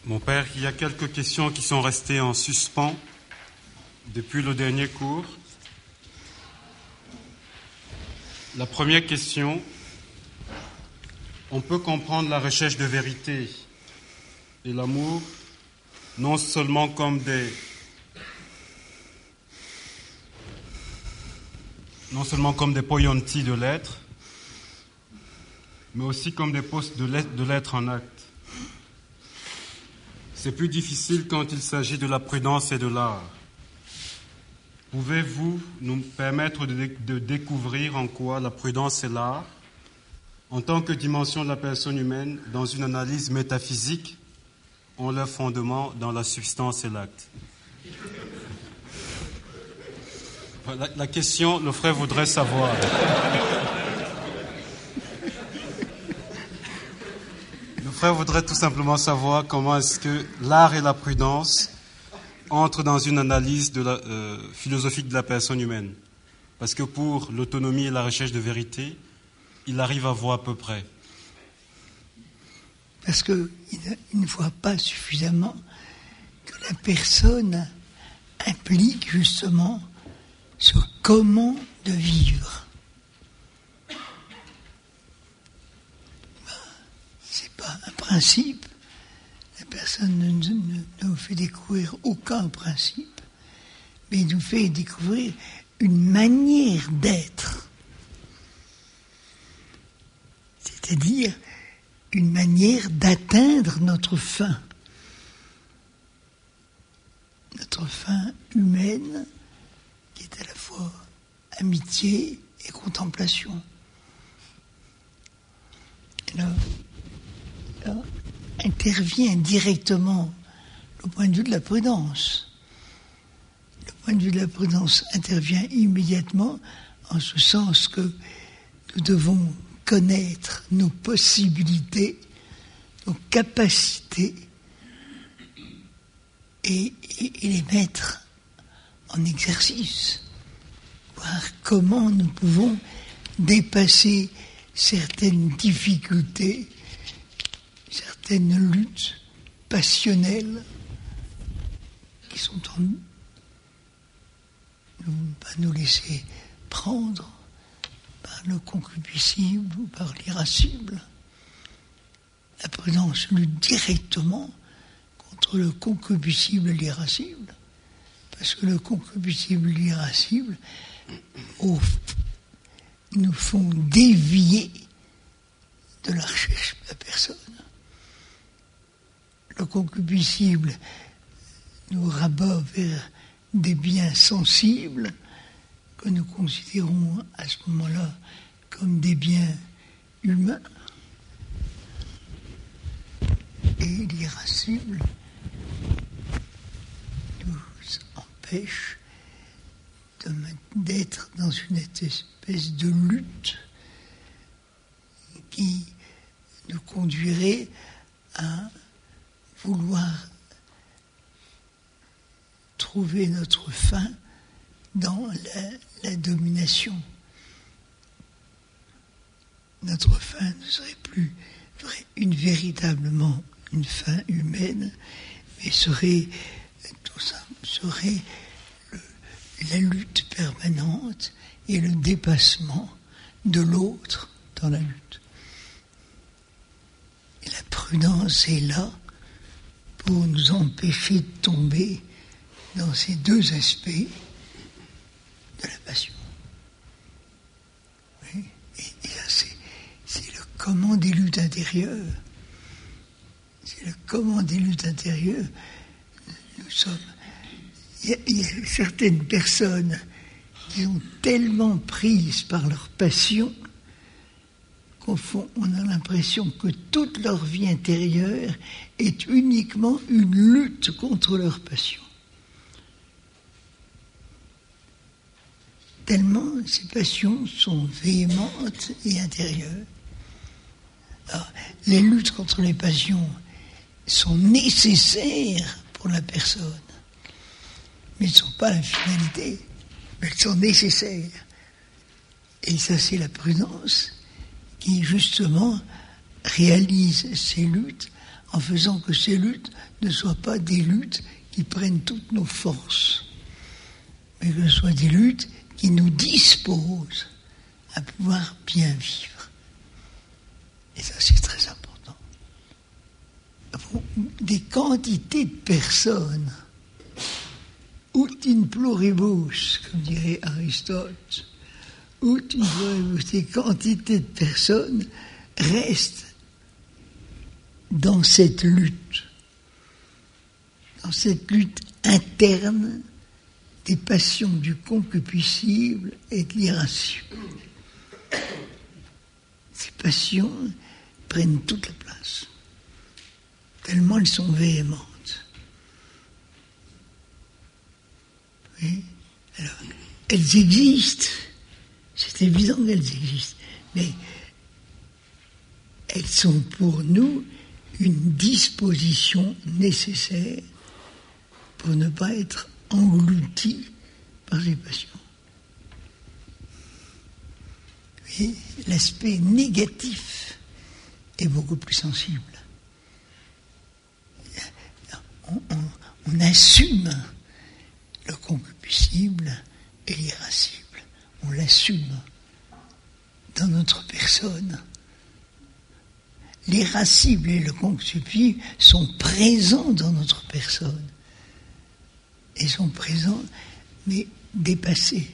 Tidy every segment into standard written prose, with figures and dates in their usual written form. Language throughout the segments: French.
Mon père, il y a quelques questions qui sont restées en suspens depuis le dernier cours. La première question, on peut comprendre la recherche de vérité et l'amour non seulement comme des poyantis de l'être, mais aussi comme des postes de l'être en acte. C'est plus difficile quand il s'agit de la prudence et de l'art. Pouvez-vous nous permettre de découvrir en quoi la prudence et l'art, en tant que dimension de la personne humaine, dans une analyse métaphysique, ont leur fondement dans la substance et l'acte? La question, le frère voudrait savoir. Le frère voudrait tout simplement savoir comment est-ce que l'art et la prudence entrent dans une analyse philosophique de la personne humaine. Parce que pour l'autonomie et la recherche de vérité, il arrive à voir à peu près. Parce qu'il ne voit pas suffisamment que la personne implique justement ce comment de vivre. C'est pas un principe. La personne ne nous fait découvrir aucun principe, mais il nous fait découvrir une manière d'être. C'est-à-dire une manière d'atteindre notre fin. Notre fin humaine, qui est à la fois amitié et contemplation. Alors, intervient directement le point de vue de la prudence. Le point de vue de la prudence intervient immédiatement en ce sens que nous devons connaître nos possibilités, nos capacités et les mettre en exercice, voir comment nous pouvons dépasser certaines difficultés, certaines luttes passionnelles qui sont en nous. Ne pas nous laisser prendre par le concupiscible ou par l'irascible. La prudence lutte directement contre le concupiscible et l'irascible, parce que le concupiscible et l'irascible nous font dévier de la recherche de la personne. Le concupiscible nous rabat vers des biens sensibles que nous considérons à ce moment-là comme des biens humains. Et l'irascible nous empêche d'être dans une espèce de lutte qui nous conduirait à vouloir trouver notre fin dans la domination. Notre fin ne serait plus véritablement une fin humaine, mais serait la lutte permanente et le dépassement de l'autre dans la lutte. Et la prudence est là pour nous empêcher de tomber dans ces deux aspects de la passion. Oui. Et là, c'est le comment des luttes intérieures. C'est le comment des luttes intérieures. Nous sommes. Il y a certaines personnes qui sont tellement prises par leur passion qu'au fond, on a l'impression que toute leur vie intérieure est uniquement une lutte contre leur passion. Tellement ces passions sont véhémentes et intérieures. Alors, les luttes contre les passions sont nécessaires pour la personne, mais elles ne sont pas la finalité, mais elles sont nécessaires. Et ça, c'est la prudence qui, justement, réalise ces luttes en faisant que ces luttes ne soient pas des luttes qui prennent toutes nos forces, mais que ce soient des luttes qui nous disposent à pouvoir bien vivre. Et ça, c'est très important. Des quantités de personnes, ut in pluribus, comme dirait Aristote, ut in pluribus, des quantités de personnes restent dans cette lutte interne des passions du concupiscible et de l'irascible. Ces passions prennent toute la place, tellement elles sont véhémentes. Oui. Alors, elles existent, c'est évident qu'elles existent, mais elles sont pour nous une disposition nécessaire pour ne pas être engloutis par les passions. Et l'aspect négatif est beaucoup plus sensible. On assume le concupiscible et l'irascible. On l'assume dans notre personne. L'irascible et le concupiscible sont présents dans notre personne. Ils sont présents, mais dépassés.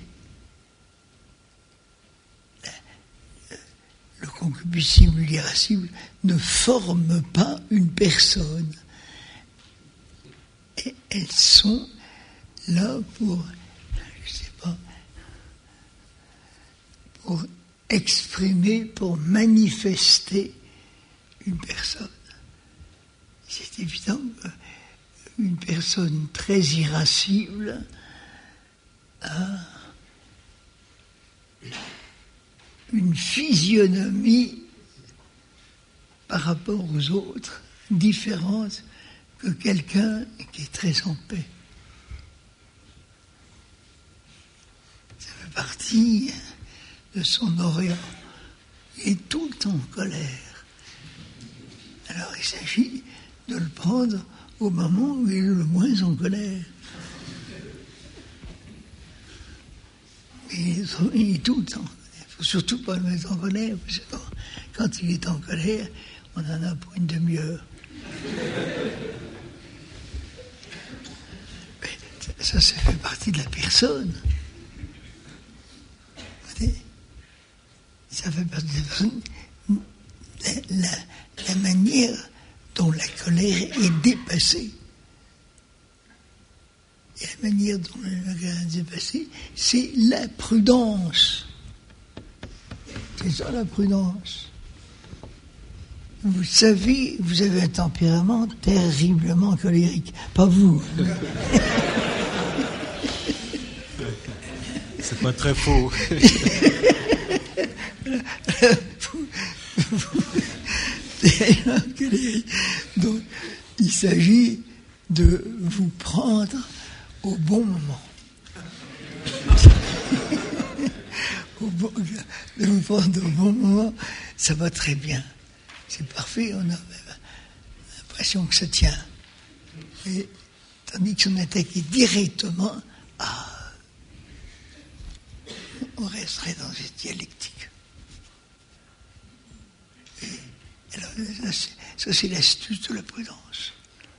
Le concupiscible et l'irascible ne forment pas une personne. Et elles sont là pour, pour exprimer, pour manifester une personne. C'est évident qu'une personne très irascible a une physionomie par rapport aux autres différente que quelqu'un qui est très en paix. Ça fait partie de son orient. Il est tout le temps en colère. Alors il s'agit de le prendre au moment où il est le moins en colère. Il est tout le temps. Il ne faut surtout pas le mettre en colère, parce que quand il est en colère, on en a pour une demi-heure. Mais ça fait partie de la personne. Ça fait partie de la personne. La manière dont la colère est dépassée. Et la manière dont la colère est dépassée, c'est la prudence. C'est ça la prudence. Vous savez, vous avez un tempérament terriblement colérique. Pas vous. C'est pas très faux. Donc, il s'agit de vous prendre au bon moment. De vous prendre au bon moment, ça va très bien. C'est parfait, on a l'impression que ça tient. Et, tandis que si on attaquait directement, on resterait dans cette dialectique. Et alors, ça, c'est l'astuce de la prudence.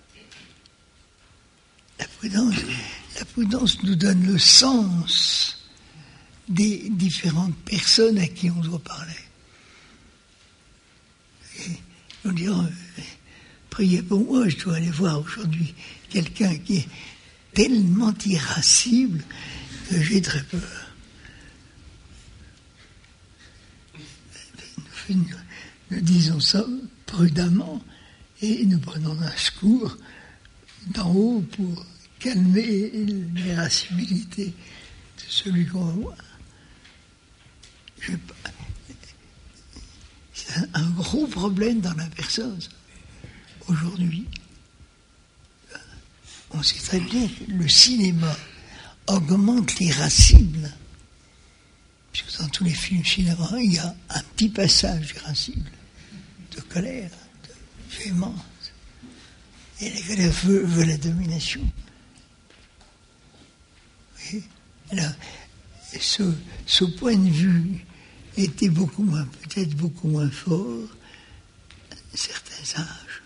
La prudence nous donne le sens des différentes personnes à qui on doit parler. Et on dira, priez pour moi, je dois aller voir aujourd'hui quelqu'un qui est tellement irascible que j'ai très peur. Nous disons ça prudemment et nous prenons un secours d'en haut pour calmer l'irascibilité de celui qu'on va voir. C'est un gros problème dans la personne. Aujourd'hui, on sait très bien que le cinéma augmente l'irascible. Parce que dans tous les films cinéma, il y a un petit passage irascible, de colère, de véhémence. Et la colère veut la domination. Oui. Alors, ce point de vue était peut-être beaucoup moins fort à certains âges.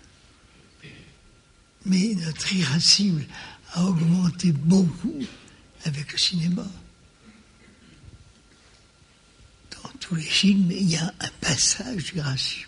Mais notre irascible a augmenté beaucoup avec le cinéma. Dans tous les films, il y a un passage irascible.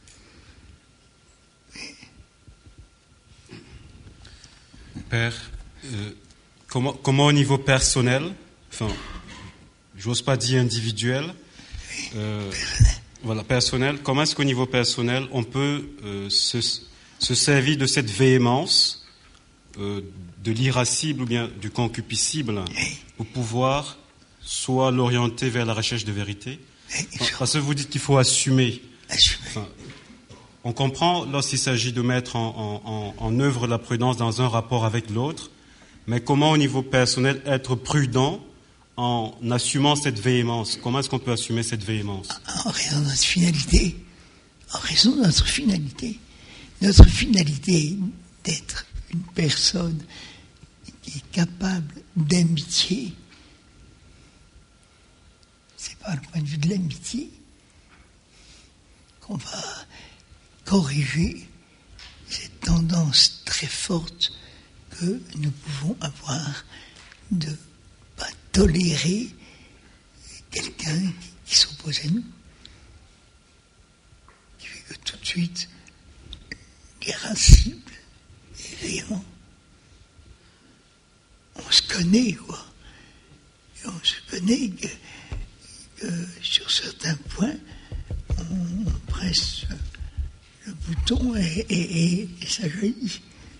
Père, comment au niveau personnel, enfin, j'ose pas dire individuel, voilà, personnel, comment est-ce qu'au niveau personnel, on peut se servir de cette véhémence, de l'irascible ou bien du concupiscible, pour pouvoir soit l'orienter vers la recherche de vérité, parce que vous dites qu'il faut assumer. Enfin, on comprend lorsqu'il s'agit de mettre en œuvre la prudence dans un rapport avec l'autre, mais comment au niveau personnel être prudent en assumant cette véhémence? Comment est-ce qu'on peut assumer cette véhémence? En raison de notre finalité. En raison de notre finalité. Notre finalité d'être une personne qui est capable d'amitié. C'est pas le point de vue de l'amitié qu'on va corriger cette tendance très forte que nous pouvons avoir de ne pas tolérer quelqu'un qui s'oppose à nous, qui fait que tout de suite, irascible et véhément. On se connaît, quoi. Et on se connaît que sur certains points, on presse le bouton et ça jaillit.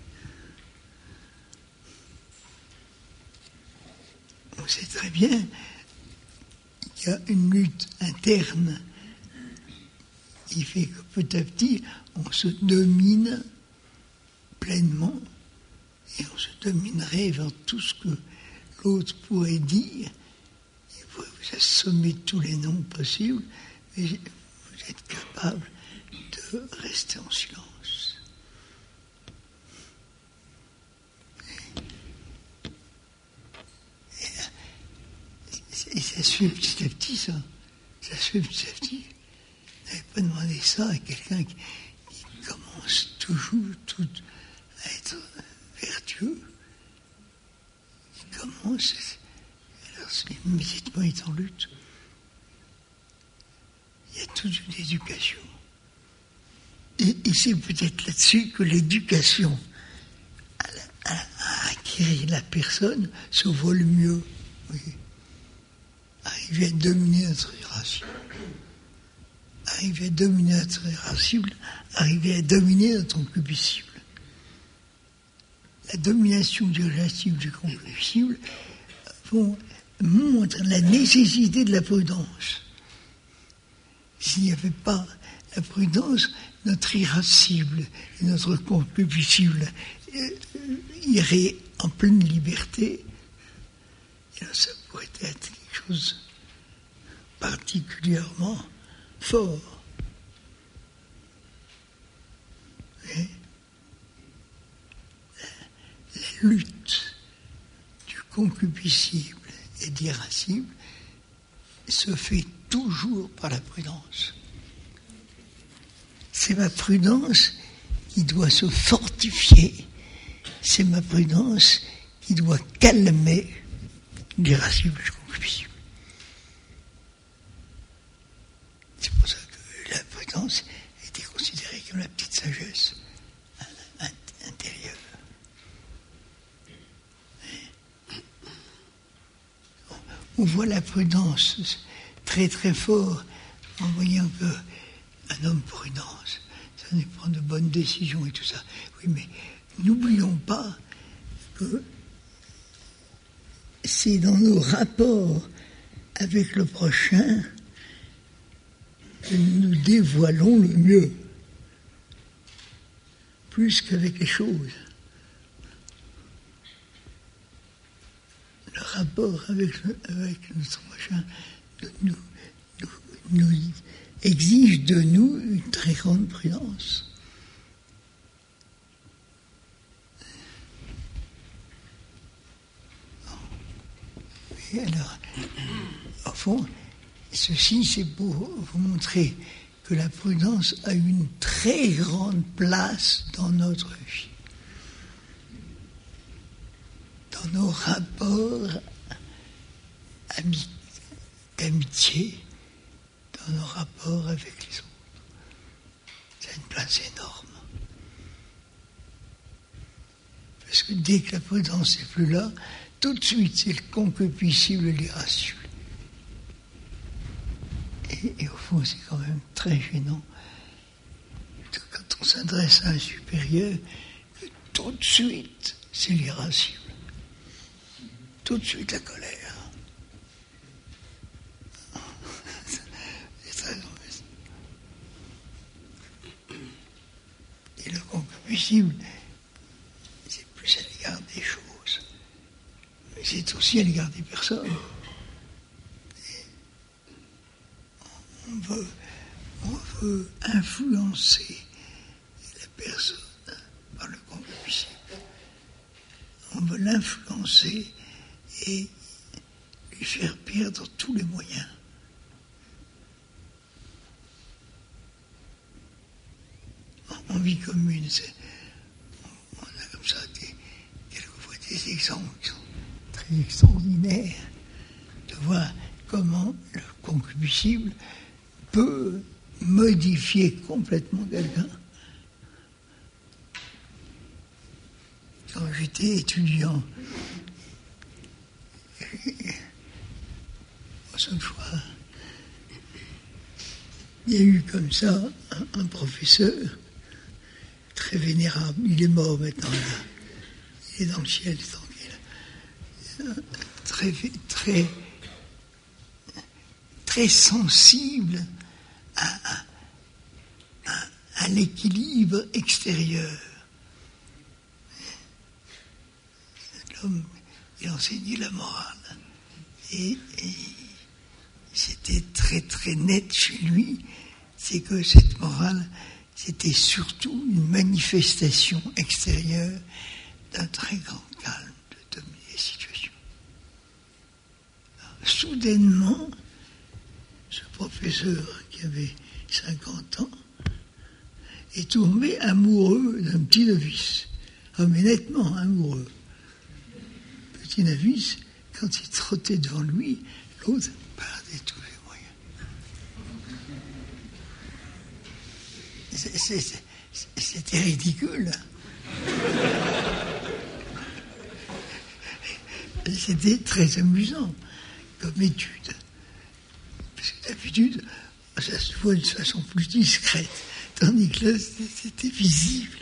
On sait très bien qu'il y a une lutte interne qui fait que petit à petit, on se domine pleinement et on se dominerait vers tout ce que l'autre pourrait dire. Il pourrait vous assommer tous les noms possibles, mais vous êtes capable de rester en silence. Et ça se fait petit à petit, ça. Ça se fait petit à petit. Vous n'avez pas demandé ça à quelqu'un qui commence toujours tout à être vertueux. Qui commence, alors immédiatement il est en lutte. Il y a toute une éducation. Et c'est peut-être là-dessus que l'éducation à acquérir la personne se voit le mieux. Oui. Arriver à dominer notre irascible. Arriver à dominer notre irascible, arriver à dominer notre concupiscible. La domination du irascible, du concupiscible, montre la nécessité de la prudence. S'il n'y avait pas la prudence, notre irascible et notre concupiscible iraient en pleine liberté. Et là, ça pourrait être quelque chose particulièrement fort. Et la lutte du concupiscible et de l'irascible se fait toujours par la prudence. C'est ma prudence qui doit se fortifier. C'est ma prudence qui doit calmer l'irascible et le concupiscible. C'est pour ça que la prudence a été considérée comme la petite sagesse intérieure. On voit la prudence très très fort en voyant qu'un homme prudent, ça nous prend de bonnes décisions et tout ça. Oui, mais n'oublions pas que c'est dans nos rapports avec le prochain que nous dévoilons le mieux, plus qu'avec les choses. Le rapport avec notre prochain nous exige de nous une très grande prudence. Et alors, au fond, ceci, c'est pour vous montrer que la prudence a une très grande place dans notre vie, dans nos rapports d'amitié, dans nos rapports avec les autres. C'est une place énorme. Parce que dès que la prudence n'est plus là, tout de suite, c'est le concupiscible et l'irascible. Et au fond, c'est quand même très gênant que quand on s'adresse à un supérieur, que tout de suite, c'est l'irascible. Tout de suite, la colère. C'est très mauvais. Et le concupiscible, c'est plus à l'égard des choses, mais c'est aussi à l'égard des personnes. On veut influencer la personne par le concupiscible. On veut l'influencer et lui faire perdre tous les moyens. En vie commune, on a comme ça quelquefois des exemples qui sont très extraordinaires de voir comment le concupiscible peut modifier complètement quelqu'un. Quand j'étais étudiant, une fois, il y a eu comme ça un professeur très vénérable. Il est mort maintenant, là. Il est dans le ciel, tranquille. Très sensible à l'équilibre extérieur. L'homme, il enseignait la morale. Et c'était très très net chez lui, c'est que cette morale, c'était surtout une manifestation extérieure d'un très grand calme de dominer les situations. Alors, soudainement, ce professeur qui avait 50 ans est tombé amoureux d'un petit novice, mais nettement amoureux. Petit novice, quand il trottait devant lui, l'autre perdait tous les moyens. C'était ridicule. C'était très amusant comme étude. Parce que d'habitude, ça se voit de façon plus discrète. Tandis que là, c'était visible.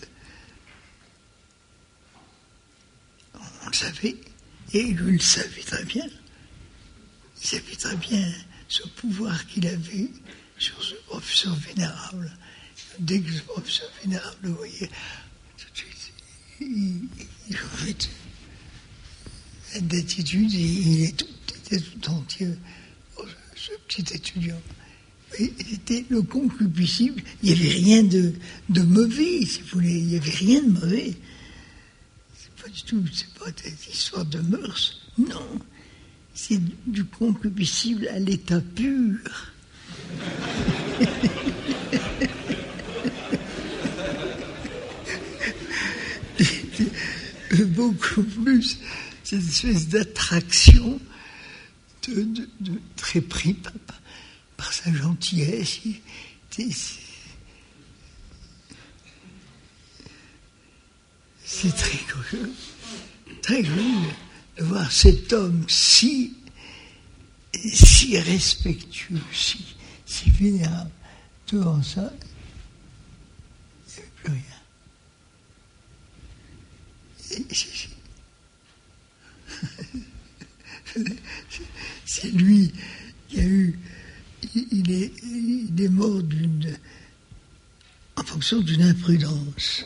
On le savait. Et lui le savait très bien. Il savait très bien ce pouvoir qu'il avait sur ce professeur vénérable. Dès que ce professeur vénérable le voyait, tout de suite, il avait cette attitude et il était tout entier, ce petit étudiant. Et c'était le concupiscible. Il n'y avait rien de mauvais, si vous voulez. Il n'y avait rien de mauvais. Pas du tout, c'est pas des histoires de mœurs, non, c'est du concupiscible à l'état pur. Beaucoup plus, cette espèce d'attraction de très pris par sa gentillesse. C'est très curieux de voir cet homme si respectueux, si vénérable. Devant ça, il n'y avait plus rien. C'est lui qui a eu... Il est mort en fonction d'une imprudence.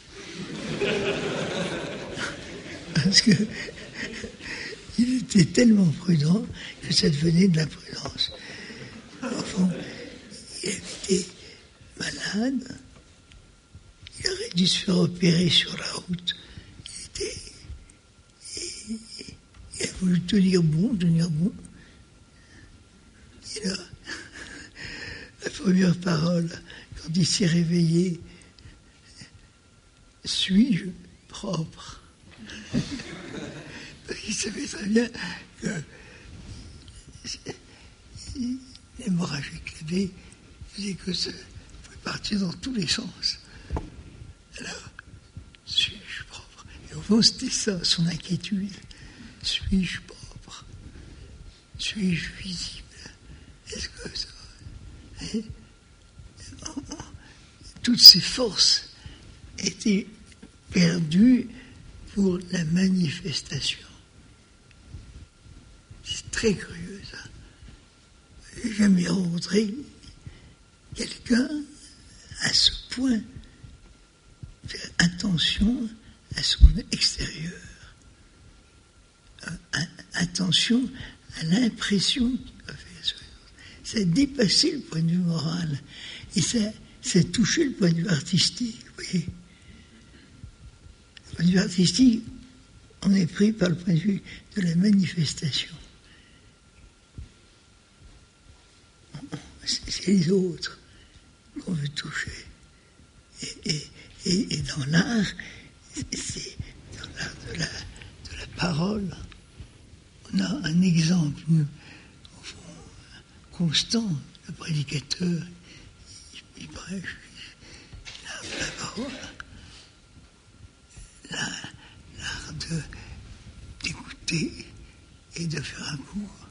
Parce qu'il était tellement prudent que ça devenait de l'imprudence. Enfin, il était malade, il aurait dû se faire opérer sur la route. Il Il a voulu tenir bon. Et là, la première parole, quand il s'est réveillé, suis-je propre? Il savait très bien que l'hémorragie clavée faisait que ça pouvait partir dans tous les sens. Alors, suis-je propre? Et au fond, c'était ça, son inquiétude. Suis-je propre? Suis-je visible? Est-ce que ça... toutes ces forces étaient perdues pour la manifestation. C'est très curieux, ça. J'ai jamais rencontré quelqu'un à ce point faire attention à son extérieur. Attention à l'impression qu'il va faire sur les autres. Ça a dépassé le point de vue moral et ça a touché le point de vue artistique. Vous voyez, le point de vue artistique, on est pris par le point de vue de la manifestation. C'est les autres qu'on veut toucher. Et dans l'art, c'est dans l'art de la parole, on a un exemple au fond, constant. Le prédicateur, il prêche la parole. L'art d'écouter et de faire un cours.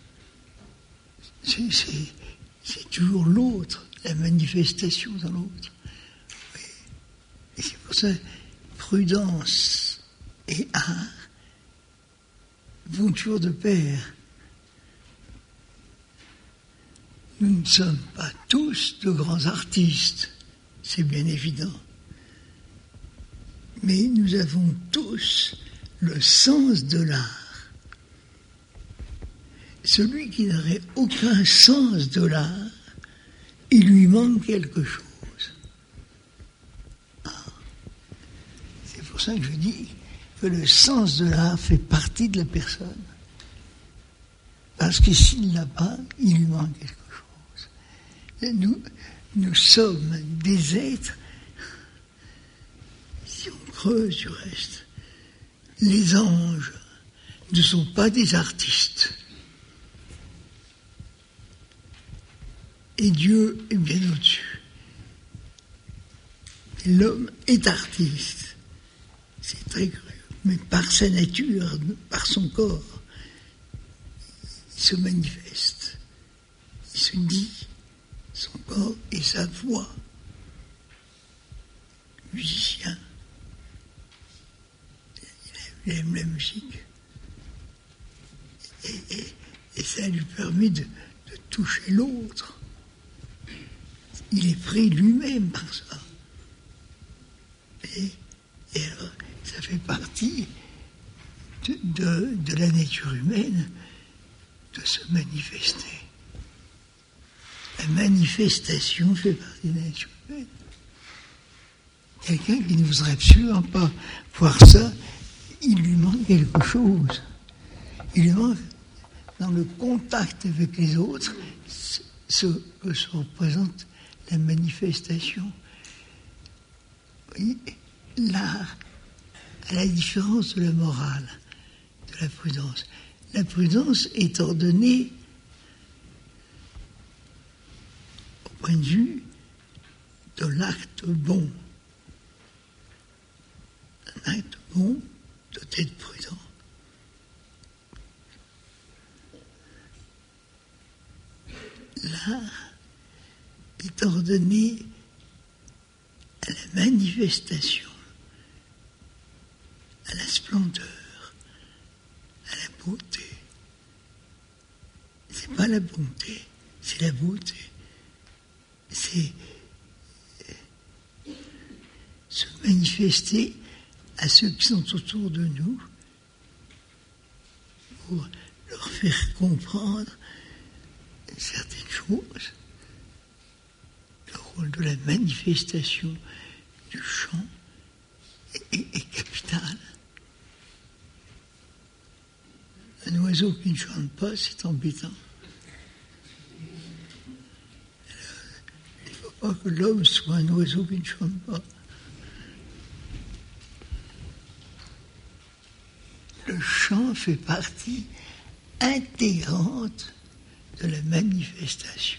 C'est toujours l'autre, la manifestation dans l'autre. Et c'est pour ça, prudence et art vont toujours de pair. Nous ne sommes pas tous de grands artistes, c'est bien évident. Mais nous avons tous le sens de l'art. Celui qui n'aurait aucun sens de l'art, il lui manque quelque chose. C'est pour ça que je dis que le sens de l'art fait partie de la personne. Parce que s'il n'a pas, il lui manque quelque chose. Et nous sommes des êtres, si on creuse du reste, les anges ne sont pas des artistes. Et Dieu est bien au-dessus. Et l'homme est artiste. C'est très curieux. Mais par sa nature, par son corps, il se manifeste. Il se dit, son corps et sa voix. Musicien. Il aime la musique. Et ça lui permet de toucher l'autre. Il est pris lui-même par ça. Et alors, ça fait partie de la nature humaine de se manifester. La manifestation fait partie de la nature humaine. Quelqu'un qui ne voudrait absolument pas voir ça, il lui manque quelque chose. Il lui manque, dans le contact avec les autres, ce que se représente la manifestation. Oui, l'art, à la différence de la morale, de la prudence. La prudence est ordonnée au point de vue de l'acte bon. Un acte bon doit être prudent. L'art est ordonné à la manifestation, à la splendeur, à la beauté. C'est pas la bonté, c'est la beauté. C'est se manifester à ceux qui sont autour de nous pour leur faire comprendre certaines choses. Le rôle de la manifestation du chant est capital. Un oiseau qui ne chante pas, c'est embêtant. Il ne faut pas que l'homme soit un oiseau qui ne chante pas. Le chant fait partie intégrante de la manifestation.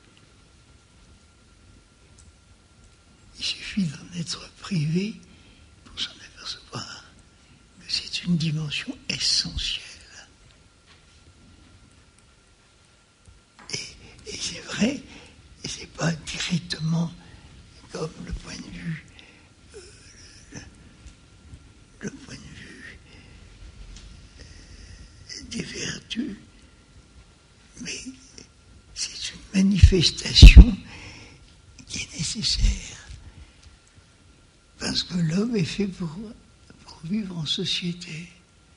Il suffit d'en être privé pour s'en apercevoir que c'est une dimension essentielle. Et c'est vrai, et c'est pas directement comme le point de vue des vertus, mais c'est une manifestation qui est nécessaire parce que l'homme est fait pour vivre en société.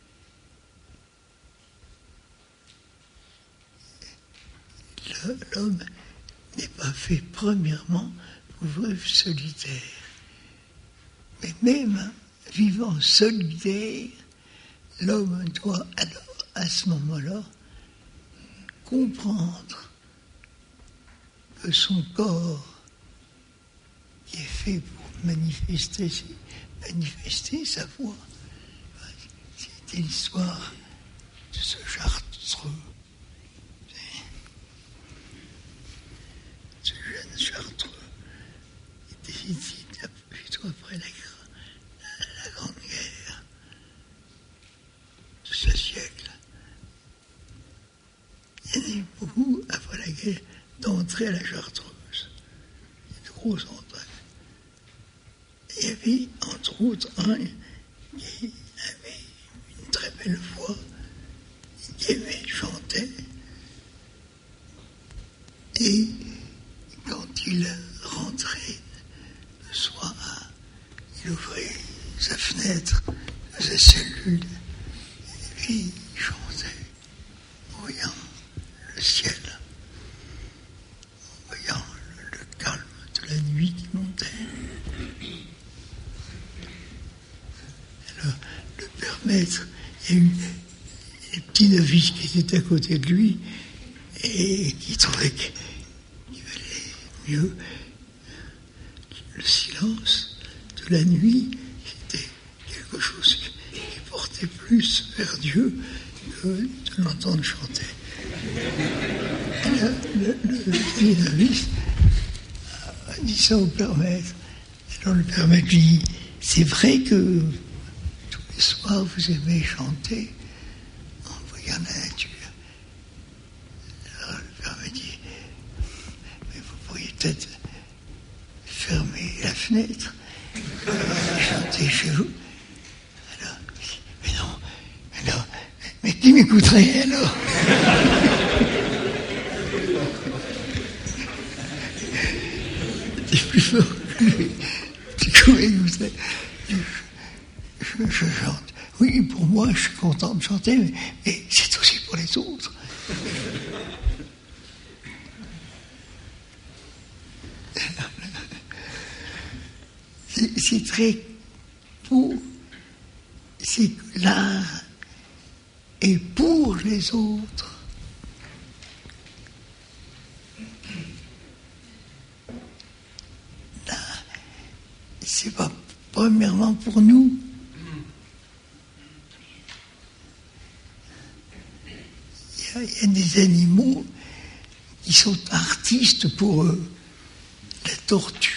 L'homme n'est pas fait premièrement pour vivre solitaire, mais même vivant solitaire, l'homme doit alors à ce moment-là comprendre que son corps qui est fait pour manifester sa voix. C'était l'histoire de ce chartreux, ce jeune chartreux qui était ici plutôt après la Grande Guerre de ce siècle. Il y en a eu beaucoup, après la guerre, d'entrer à la Chartreuse. De grosses entrées. Il y avait, entre autres, un qui avait une très belle voix, qui aimait chanter. Et quand il rentrait le soir, il ouvrait sa fenêtre, sa cellule, et puis il chantait, voyant le ciel, en voyant le calme de la nuit qui montait. Alors, le père maître, il y a eu des petits novices qui étaient à côté de lui et qui trouvaient qu'il valait mieux le silence de la nuit, qui était quelque chose qui portait plus vers Dieu que de l'entendre chanter. Le petit novice a dit ça au père maître. Alors le père maître lui dit, c'est vrai que tous les soirs vous aimez chanter en voyant la nature. Alors le père maître dit, mais vous pourriez peut-être fermer la fenêtre et chanter chez vous. Alors, mais non, mais qui m'écouterait alors? C'est plus fort que lui. Je chante. Oui, pour moi, je suis content de chanter, mais c'est aussi pour les autres. C'est très beau. C'est que l'art est pour les autres. L'art, c'est pas premièrement pour nous. Il y a des animaux qui sont artistes pour eux. La tortue.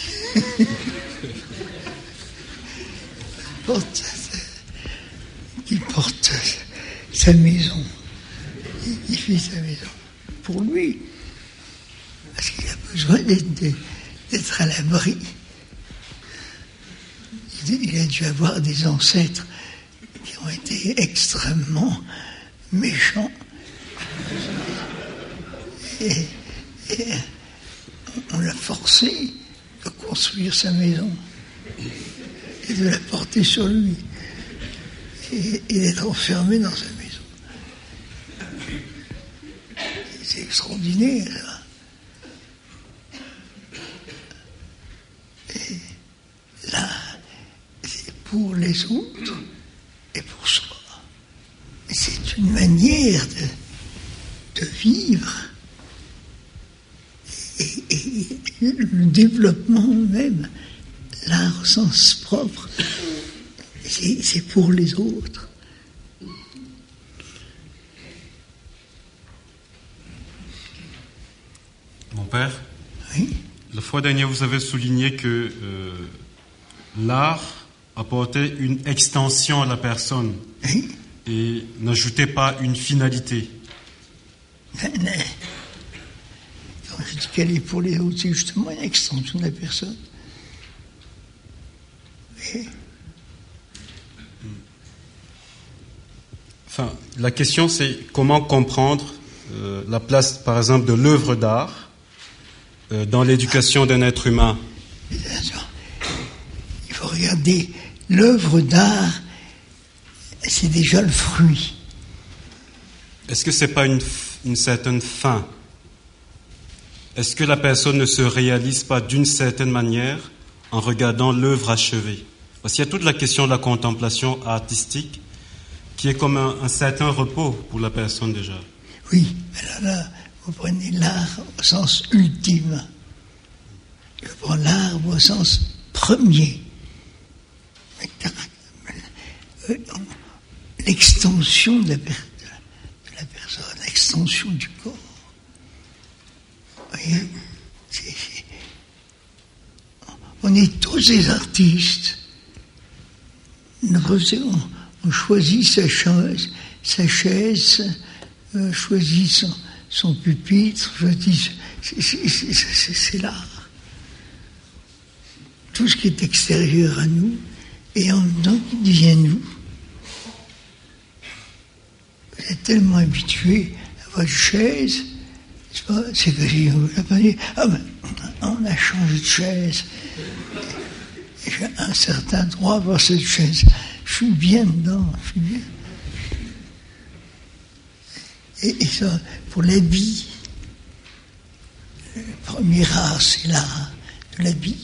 Il porte sa maison. Il fait sa maison pour lui. Parce qu'il a besoin d'être à l'abri. Il a dû avoir des ancêtres qui ont été extrêmement méchants. Et on l'a forcé de construire sa maison et de la porter sur lui et d'être enfermé dans sa maison. C'est extraordinaire, ça. Et là, c'est pour les autres et pour soi. Mais c'est une manière de vivre. Et le développement même, l'art au sens propre, c'est pour les autres. Mon père, Oui. la fois dernière, vous avez souligné que l'art apportait une extension à la personne Oui. et n'ajoutait pas une finalité. Quand je dis qu'elle est pour les autres, c'est justement une extension de la personne. Oui. Enfin, la question, c'est comment comprendre la place, par exemple, de l'œuvre d'art dans l'éducation d'un être humain. Il faut regarder l'œuvre d'art, c'est déjà le fruit. Est-ce que c'est pas une certaine fin? Est-ce que la personne ne se réalise pas d'une certaine manière en regardant l'œuvre achevée? Parce qu'il y a toute la question de la contemplation artistique qui est comme un certain repos pour la personne déjà. Oui, alors là, vous prenez l'art au sens ultime. Je prends l'art au sens premier. L'extension de la personne, l'extension du corps. Vous voyez, on est tous des artistes. On choisit sa chaise, choisit son pupitre, choisit, c'est l'art. Tout ce qui est extérieur à nous, et en même temps qui devient nous. Vous êtes tellement habitué à votre chaise, c'est que si on n'a pas dit, on a changé de chaise. J'ai un certain droit à avoir cette chaise. Je suis bien dedans, je suis bien. Et ça, pour l'habit, le premier art, c'est l'art de l'habit.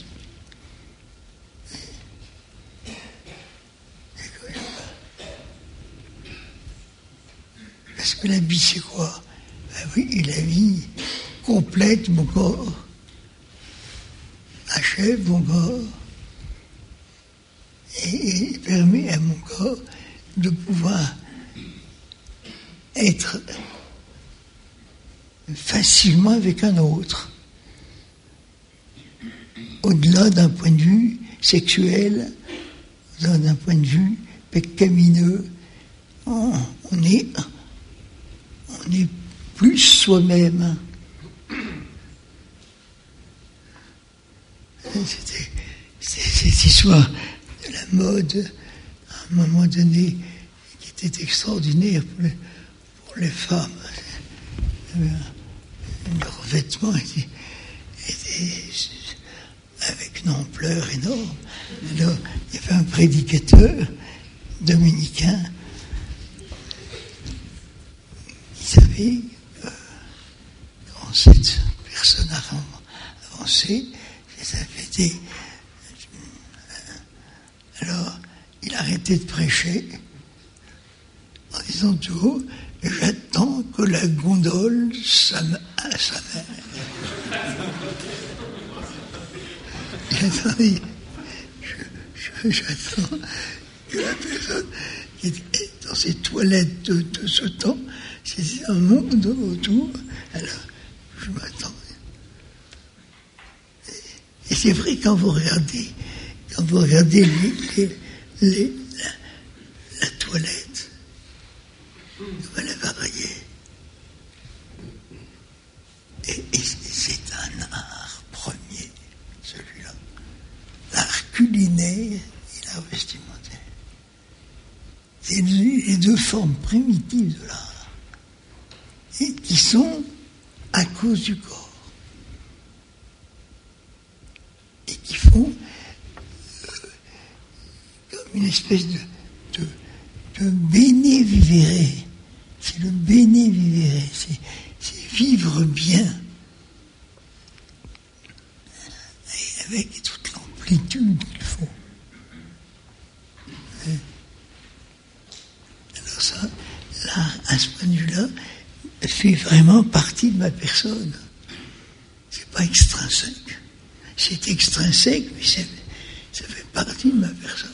Parce que l'habit, c'est quoi? Ben oui, l'habit complète mon corps, achève mon corps, et permet à mon corps de pouvoir être facilement avec un autre. Au-delà d'un point de vue sexuel, au-delà d'un point de vue peccamineux, on est plus soi-même. C'était cette histoire de la mode, à un moment donné, qui était extraordinaire pour les femmes. Leur vêtement était avec une ampleur énorme. Alors, il y avait un prédicateur dominicain. Vous savez, quand cette personne a avancé, ça avait été. Alors, il a arrêté de prêcher en disant tout haut, j'attends que la gondole s'amène. J'attends que la personne qui est dans ces toilettes de ce temps, c'est un monde autour, alors je m'attends. Et c'est vrai, quand vous regardez la toilette, elle est variée. Et c'est un art premier, celui-là. L'art culinaire et l'art vestimentaire. C'est les deux formes primitives de l'art. Et qui sont à cause du corps. Et qui font comme une espèce de bene vivere. C'est le bene vivere, c'est vivre bien. Et avec toute l'amplitude qu'il faut. Alors ça, l'art à ce point de vue-là, fait vraiment partie de ma personne. C'est pas extrinsèque. C'est extrinsèque, mais ça fait partie de ma personne.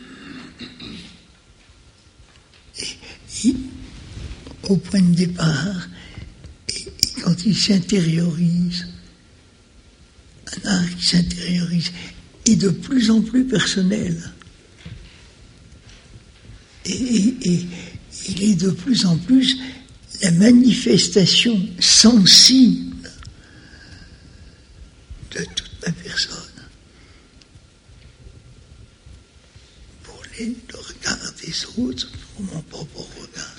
Et au point de départ, et quand il s'intériorise, un art qui s'intériorise est de plus en plus personnel. Et il est de plus en plus la manifestation sensible de toute ma personne. Pour le regard des autres, pour mon propre regard.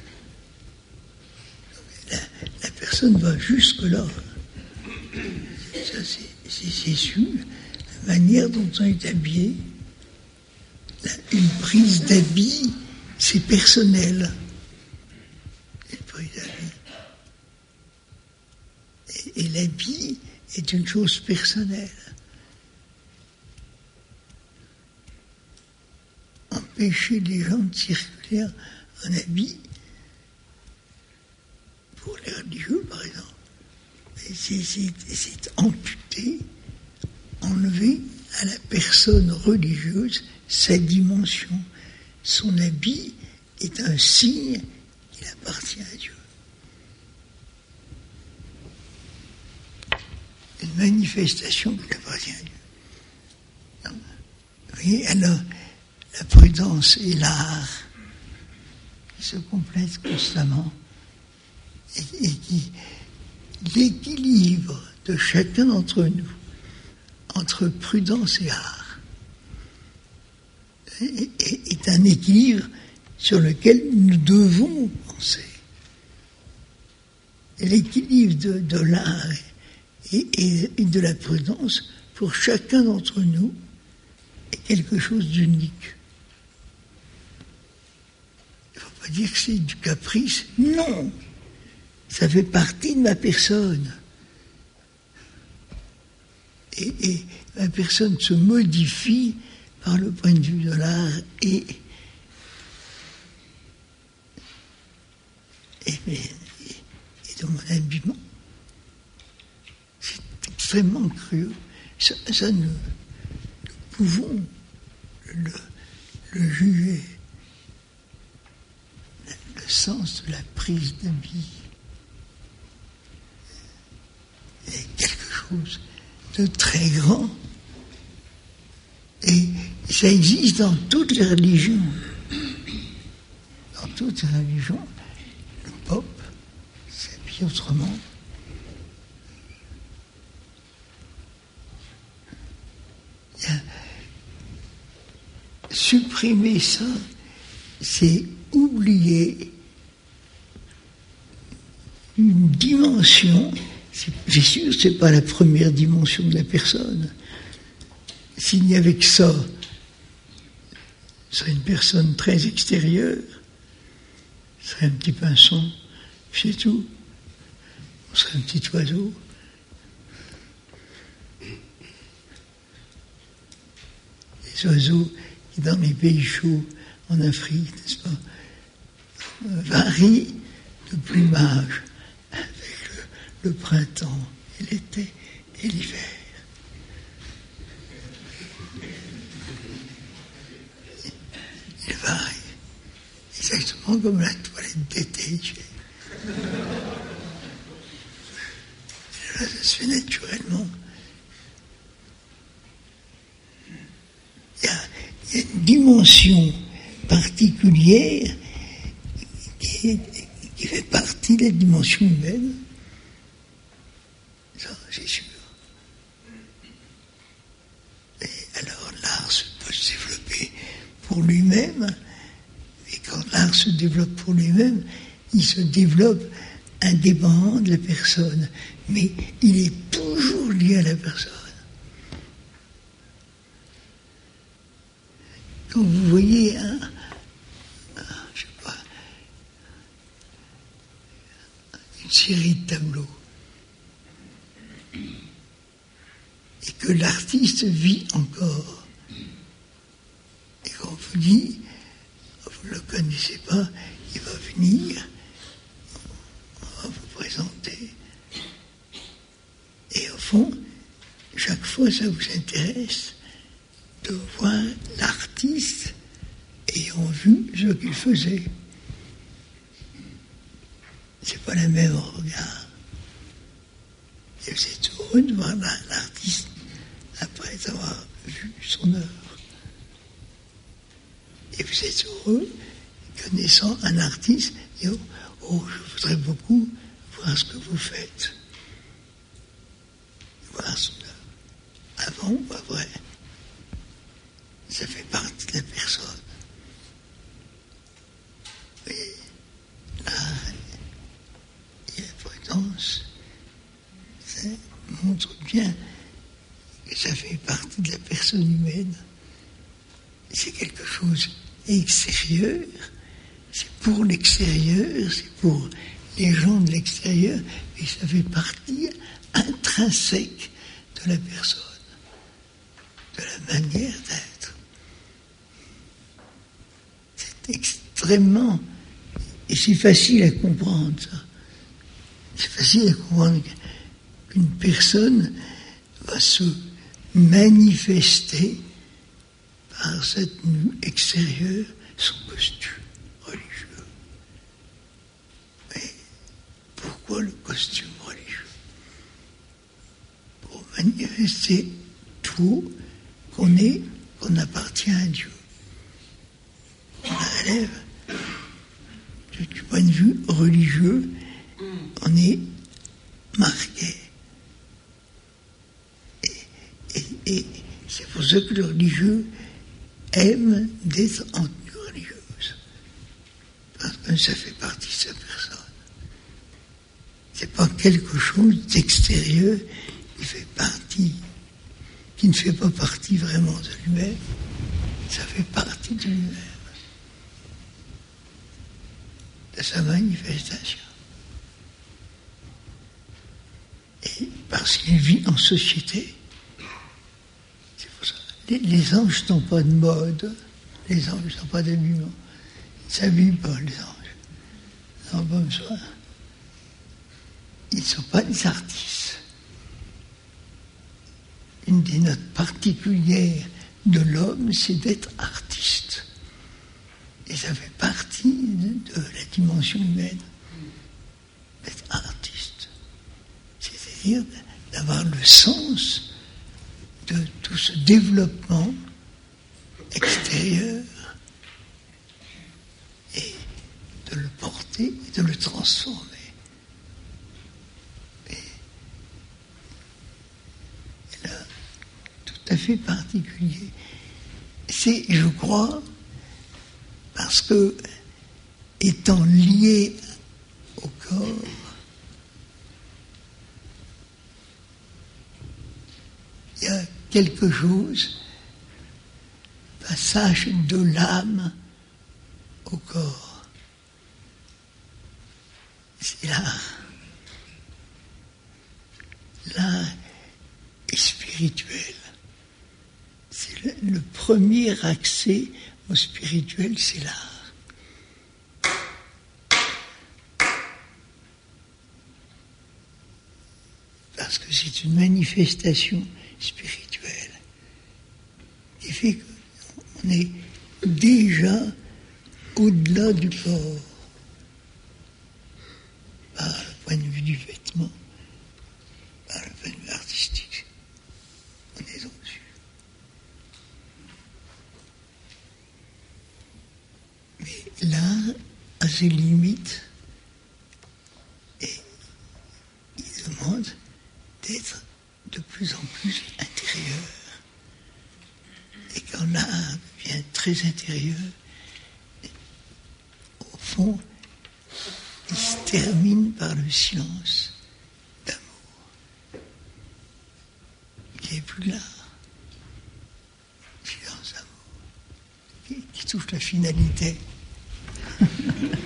La personne va jusque-là. Ça, c'est sûr. La manière dont on est habillé, une prise d'habit, c'est personnel. Une prise d'habit. Et l'habit est une chose personnelle. Empêcher les gens de circuler en habit, pour les religieux par exemple, c'est amputer, enlever à la personne religieuse sa dimension. Son habit est un signe qu'il appartient à Dieu. Une manifestation qu'il appartient à Dieu. Donc, vous voyez, alors, la prudence et l'art qui se complètent constamment et qui l'équilibre de chacun d'entre nous entre prudence et art est un équilibre sur lequel nous devons penser. L'équilibre de l'art et de la prudence pour chacun d'entre nous est quelque chose d'unique. Il ne faut pas dire que c'est du caprice. Non, ça fait partie de ma personne. Et ma personne se modifie par le point de vue de l'art et de mon habillement. C'est extrêmement curieux. Ça nous pouvons le juger. Le sens de la prise d'habit est quelque chose de très grand. Et ça existe dans toutes les religions. Dans toutes les religions, le pape s'habille autrement. Supprimer ça, c'est oublier une dimension. C'est sûr, c'est pas la première dimension de la personne. S'il n'y avait que ça, ce serait une personne très extérieure, ce serait un petit pinson, c'est tout. On serait un petit oiseau. Les oiseaux qui, dans les pays chauds, en Afrique, n'est-ce pas, varient de plumage avec le printemps et l'été et l'hiver. Il varie, exactement comme la toilette d'été. Ça se fait naturellement. Il y a une dimension particulière qui fait partie de la dimension humaine. Ça, c'est sûr. Et alors l'art peut se développer pour lui-même, et quand l'art se développe pour lui-même, il se développe indépendamment de la personne, mais il est toujours lié à la personne. Quand vous voyez je sais pas, une série de tableaux, et que l'artiste vit encore, et qu'on vous dit, vous ne le connaissez pas, il va venir, parfois ça vous intéresse de voir l'artiste ayant vu ce qu'il faisait. C'est pas le même regard. Et vous êtes heureux de voir l'artiste après avoir vu son œuvre. Et vous êtes heureux, connaissant un artiste, et oh, je voudrais beaucoup voir ce que vous faites. Voir son œuvre. Avant ou après. Ça fait partie de la personne. Et l'art et la prudence, ça montre bien que ça fait partie de la personne humaine. C'est quelque chose extérieur, c'est pour l'extérieur, c'est pour les gens de l'extérieur, et ça fait partie intrinsèque de la personne, de la manière d'être. C'est extrêmement, et c'est facile à comprendre ça. C'est facile à comprendre qu'une personne va se manifester par cette tenue extérieure, son costume religieux. Mais pourquoi le costume religieux? Pour manifester tout qu'on appartient à Dieu. On relève du point de vue religieux, on est marqué. Et c'est pour ça que le religieux aime d'être en tenue religieuse. Parce que ça fait partie de sa personne. C'est pas quelque chose d'extérieur qui ne fait pas partie vraiment de lui-même. Ça fait partie de lui-même. De sa manifestation. Et parce qu'il vit en société, c'est pour ça. Les anges n'ont pas de mode, les anges n'ont pas d'habillement. Ils ne s'habillent pas, les anges. Ils n'ont pas besoin. Ils ne sont pas des artistes. Une des notes particulières de l'homme, c'est d'être artiste. Et ça fait partie de la dimension humaine, d'être artiste. C'est-à-dire d'avoir le sens de tout ce développement extérieur et de le porter et de le transformer. Et là, tout à fait particulier. C'est, je crois, parce que, étant lié au corps, il y a quelque chose, passage de l'âme au corps. C'est l'art. L'art est spirituel. C'est le premier accès au spirituel, c'est l'art. Parce que c'est une manifestation spirituelle qui fait qu'on est déjà au-delà du corps, par le point de vue du vêtement, par le point de vue artistique. On est au-dessus. Mais l'art a ses limites et il demande d'être de plus en plus intérieur. Et quand l'art devient très intérieur, au fond, il se termine par le silence d'amour, qui n'est plus l'art. Silence d'amour, qui touche la finalité.